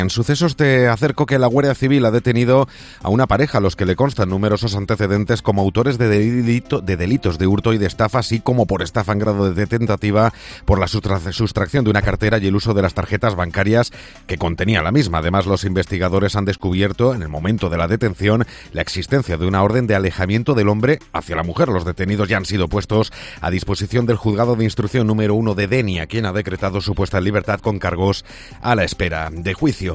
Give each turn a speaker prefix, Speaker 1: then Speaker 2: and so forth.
Speaker 1: En sucesos te acerco que la Guardia Civil ha detenido a una pareja a los que le constan numerosos antecedentes como autores de delitos de hurto y de estafa, así como por estafa en grado de tentativa por la sustracción de una cartera y el uso de las tarjetas bancarias que contenía la misma. Además, los investigadores han descubierto en el momento de la detención la existencia de una orden de alejamiento del hombre hacia la mujer. Los detenidos ya han sido puestos a disposición del Juzgado de Instrucción número 1 de Denia, quien ha decretado su puesta en libertad con cargos a la espera de juicio.